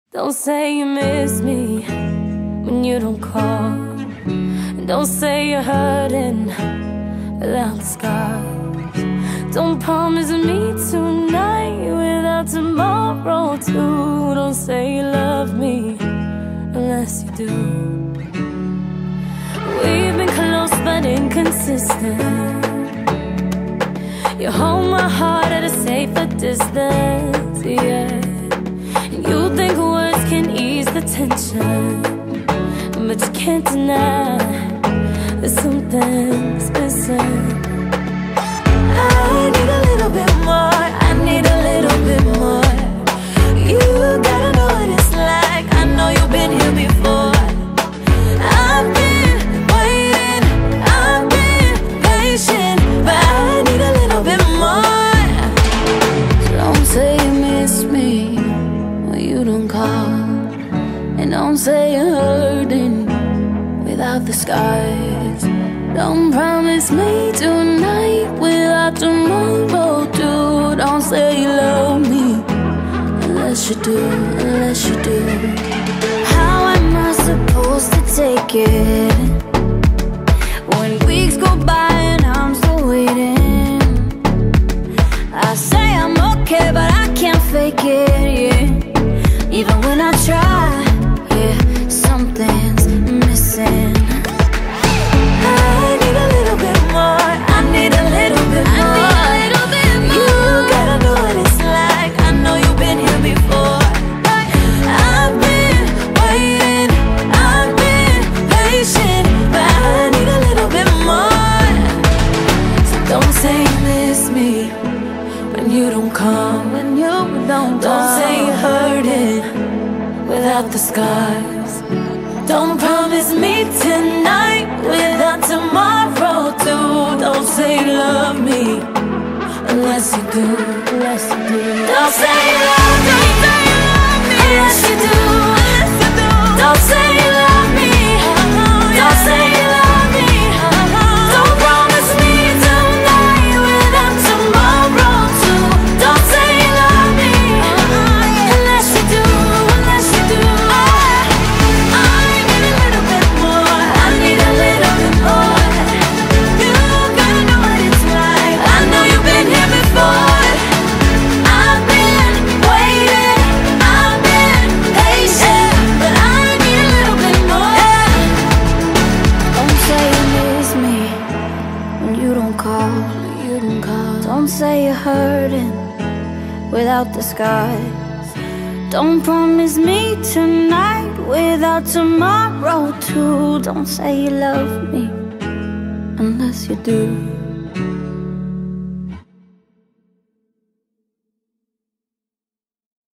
Don't say you miss me when you don't call. Don't say you're hurting without the scars. Don't promise me tonight without tomorrow too. Don't say you love me unless you do. We've been close but inconsistent. You hold my heart at a safer distance, yeah. And you think words can ease the tension, but you can't deny that something's missing. I need a little bit more, I need a little bit more. You gotta know what it's like, I know you've been here before. I've been waiting, I've been patient, but I need a little bit more. So don't say you miss me when you don't call, and don't say you're hurting without the scars. Don't promise me tonight without tomorrow too. Don't say you love me unless you do, unless you do. How am I supposed to take it when weeks go by and I'm still waiting? I say I'm okay but I can't fake it, yeah. Even when I try, yeah, something's missing. I need a little bit more, I need a little bit more. You gotta know what it's like, I know you've been here before. I've been waiting, I've been patient, but I need a little bit more. So don't say you miss me when you don't come, when you don't say you're hurting without the scars. Don't promise me tonight without tomorrow too. Don't say you love me unless you do, unless you do. Don't say you love me, unless you do, unless you do. Don't say you love me, don't say you love me. Don't promise me tonight without tomorrow too. Don't say you love me unless you do, unless you do. I need a little bit more, I need a little bit more. You gotta know what it's like, I know you've been here before. I've been waiting, I've been patient, but I need a little bit more. Don't say you miss me when you don't call, you don't call. Don't say you're hurting without the scars. Don't promise me tonight without tomorrow too. Don't say you love me unless you do.